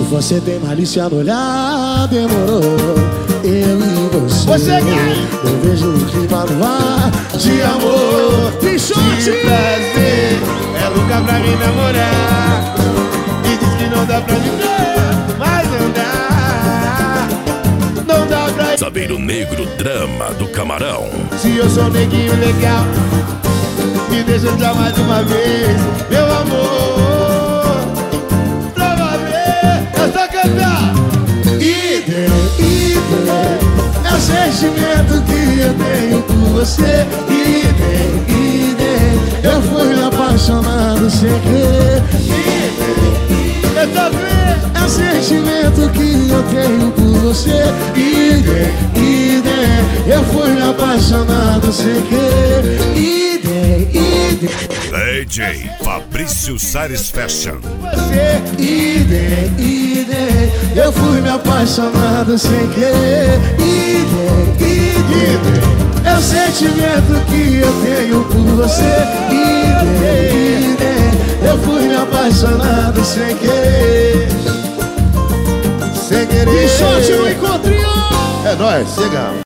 Você tem malícia no olhar, demorou. Eu e você eu vejo o clima no ar de amor, de prazer. É louca pra me namorar e diz que não dá pra viver, mas não dá pra... Sabeiro Negro, drama do Camarão. Se eu sou um neguinho legal, me deixa entrar mais uma vez, meu amor. Pra valer, é só cantar. Idem, é o sentimento que eu tenho por você. Idem, eu fui me apaixonado sem querer. É o sentimento que eu tenho por você. Idem, eu fui me apaixonado sem querer. Idem. DJ Fabrício Salles Fashion. Idem, eu fui me apaixonado sem querer. Idem, é o sentimento que eu tenho por você. Idem, eu fui me apaixonado sem querer. Sem querer. E sorte no encontrinho. É nóis, chega.